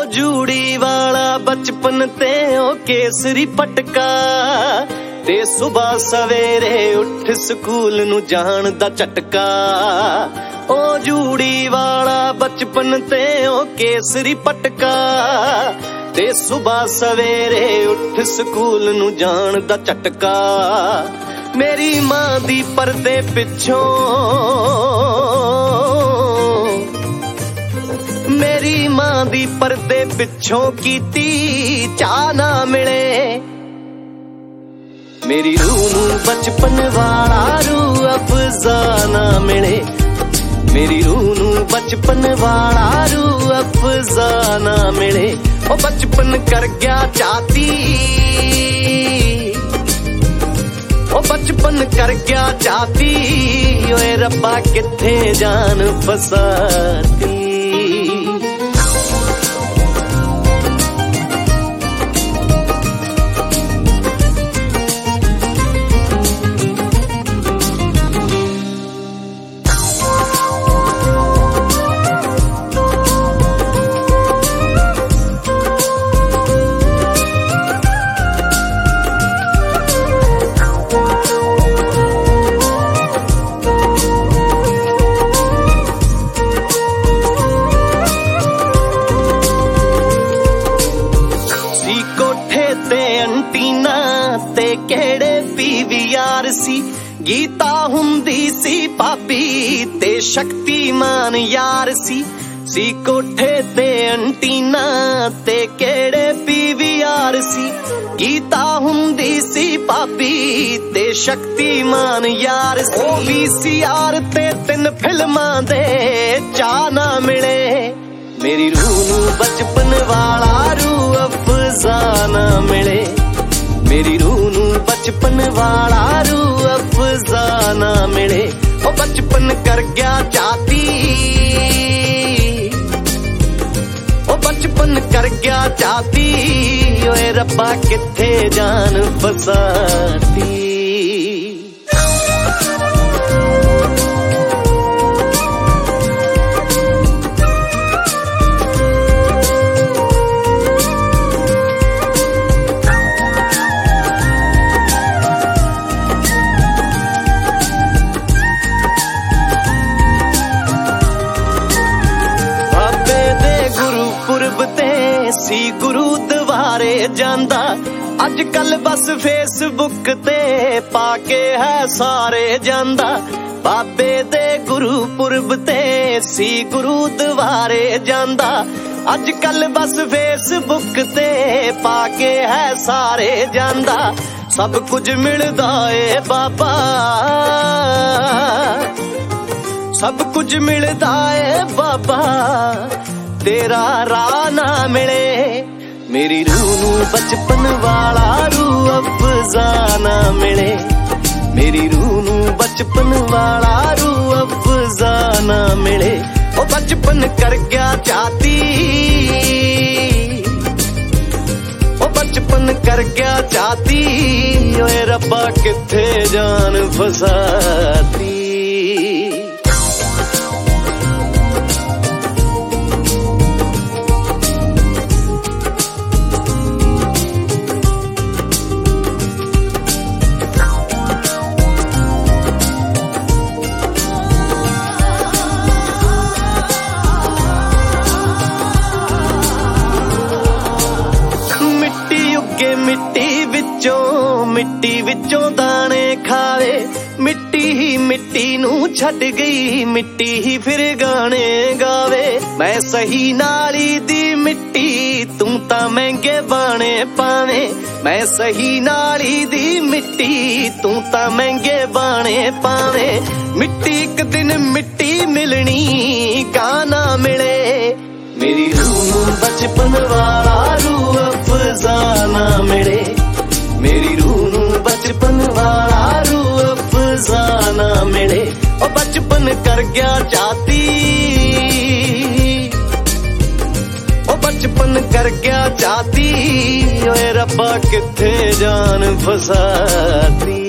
ਜੂੜੀ ਵਾਲਾ ਬਚਪਨ ਤੇ ਉਹ ਕੇਸਰੀ ਪਟਕਾ ਤੇ ਸੁਬਹ ਸਵੇਰੇ ਉੱਠ ਸਕੂਲ ਨੂੰ ਜਾਣ ਦਾ ਝਟਕਾ। ਉਹ ਜੂੜੀ ਵਾਲਾ ਬਚਪਨ ਤੇ ਉਹ ਕੇਸਰੀ ਪਟਕਾ ਤੇ ਸੁਬਹ ਸਵੇਰੇ ਉੱਠ ਸਕੂਲ ਨੂੰ ਜਾਣ ਦਾ ਝਟਕਾ। ਮੇਰੀ ਮਾਂ ਦੀ ਪਰਦੇ ਪਿੱਛੋਂ, ਮੇਰੀ ਮਾਂ ਦੀ ਪਰਦੇ ਪਿੱਛੋਂ ਕੀਤੀ ਚਾਹ ਨਾ ਮਿਲੇ। ਮੇਰੀ ਰੂਹ ਨੂੰ ਬਚਪਨ ਵਾਲਾ ਰੂਹ ਅਫਜ਼ਾ ਨਾ ਮਿਲੇ। ਮੇਰੀ ਰੂਹ ਨੂੰ ਬਚਪਨ ਵਾਲਾ ਰੂਹ ਅਫਜ਼ਾ ਨਾ ਮਿਲੇ। ਉਹ ਬਚਪਨ ਕਰ ਗਿਆ ਚਾਤੀ, ਉਹ ਬਚਪਨ ਕਰ ਗਿਆ ਚਾਤੀ। ਓਏ ਰੱਬਾ ਕਿੱਥੇ ਜਾਨ ਫਸਾਤੀ। ਤੇ ਕਿਹੜੇ PVR ਸੀ, ਗੀਤਾ ਹੁੰਦੀ ਸੀ ਭਾਬੀ ਤੇ ਸ਼ਕਤੀਮਾਨ ਯਾਰ ਸੀ। ਕੋਠੇ ਤੇ ਐਂਟੀਨਾ ਤੇ ਕਿਹੜੇ PVR ਸੀ, ਗੀਤਾ ਹੁੰਦੀ ਸੀ ਭਾਬੀ ਤੇ ਸ਼ਕਤੀਮਾਨ ਯਾਰ ਸੀ। VCR ਤੇ 3 ਫਿਲਮਾਂ ਦੇ ਚਾਹ ਨਾ ਮਿਲੇ। ਮੇਰੀ ਰੂਹ ਨੂੰ ਬਚਪਨ ਵਾਲਾ ਰੂਹ ਅਫਜ਼ਾ ਨਾ ਮਿਲੇ। ਮੇਰੀ ਰੂਹ ਨੂੰ ਬਚਪਨ ਵਾਲਾ ਰੂਹ ਅਫਜ਼ਾ ਨਾ ਮਿਲੇ। ਉਹ ਬਚਪਨ ਕਰ ਗਿਆ ਚਾਤੀ, ਉਹ ਬਚਪਨ ਕਰ ਗਿਆ ਚਾਤੀ। ਓਏ ਰੱਬਾ ਕਿੱਥੇ ਜਾਨ ਫਸਾਤੀ। ਸੀ ਗੁਰੂਦੁਆਰੇ ਜਾਂਦਾ, ਅੱਜ ਕੱਲ ਬਸ ਫੇਸਬੁੱਕ ਤੇ ਪਾ ਕੇ ਹੈ ਸਾਰੇ ਜਾਂਦਾ। ਬਾਬੇ ਦੇ ਗੁਰਪੁਰਬ ਤੇ ਸੀ ਗੁਰੂਦੁਆਰੇ ਜਾਂਦਾ, ਅੱਜ ਕੱਲ ਬਸ ਫੇਸਬੁੱਕ ਤੇ ਪਾ ਕੇ ਹੈ ਸਾਰੇ ਜਾਂਦਾ। ਸਭ ਕੁਝ ਮਿਲਦਾ ਏ ਬਾਬਾ, ਸਭ ਕੁਝ ਮਿਲਦਾ ਏ ਬਾਬਾ, ਤੇਰਾ ਰਾਹ ਨਾ ਮਿਲੇ। ਮੇਰੀ ਰੂਹ ਨੂੰ ਬਚਪਨ ਵਾਲਾ ਰੂਹ ਅਫਜ਼ਾ ਨਾ ਮਿਲੇ। ਮੇਰੀ ਰੂਹ ਨੂੰ ਬਚਪਨ ਵਾਲਾ ਰੂਹ ਅਫਜ਼ਾ ਨਾ ਮਿਲੇ। ਉਹ ਬਚਪਨ ਕਰ ਗਿਆ ਚਾਤੀ, ਉਹ ਬਚਪਨ ਕਰ ਗਿਆ ਚਾਤੀ। ਓਏ ਰੱਬਾ ਕਿੱਥੇ ਜਾਨ ਫਸਾਤੀ। ਮਿੱਟੀ ਵਿੱਚੋਂ ਦਾਣੇ ਖਾਵੇ, ਮਿੱਟੀ ਹੀ ਮਿੱਟੀ ਨੂੰ ਛੱਡ ਗਈ, ਮਿੱਟੀ ਹੀ ਫਿਰ ਗਾਣੇ ਗਾਵੇ। ਮੈਂ ਸਹੀ ਨਾਲੀ ਦੀ ਮਿੱਟੀ, ਤੂੰ ਤਾਂ ਮਹਿੰਗੇ ਬਾਣੇ ਪਾਵੇਂ। ਮੈਂ ਸਹੀ ਨਾਲੀ ਦੀ ਮਿੱਟੀ, ਤੂੰ ਤਾਂ ਮਹਿੰਗੇ ਬਾਣੇ ਪਾਵੇਂ। ਮਿੱਟੀ ਇੱਕ ਦਿਨ ਮਿੱਟੀ ਮਿਲਣੀ, ਗਾਣਾ ਮਿਲੇ। ਮੇਰੀ ਰੂਹ ਨੂੰ ਬਚਪਨ ਵਾਲਾ ਰੂਹ ਅਫਜ਼ਾ ਨਾ ਮਿਲੇ। ਮੇਰੀ ਰੂਹ ਨੂੰ ਬਚਪਨ ਵਾਲਾ ਰੂਹ ਅਫਜ਼ਾ ਨਾ ਮਿਲੇ। ਉਹ ਬਚਪਨ ਕਰ ਗਿਆ ਚਾਤੀ, ਉਹ ਬਚਪਨ ਕਰ ਗਿਆ ਚਾਤੀ। ਓਏ ਰੱਬਾ ਕਿੱਥੇ ਜਾਨ ਫਸਾਤੀ।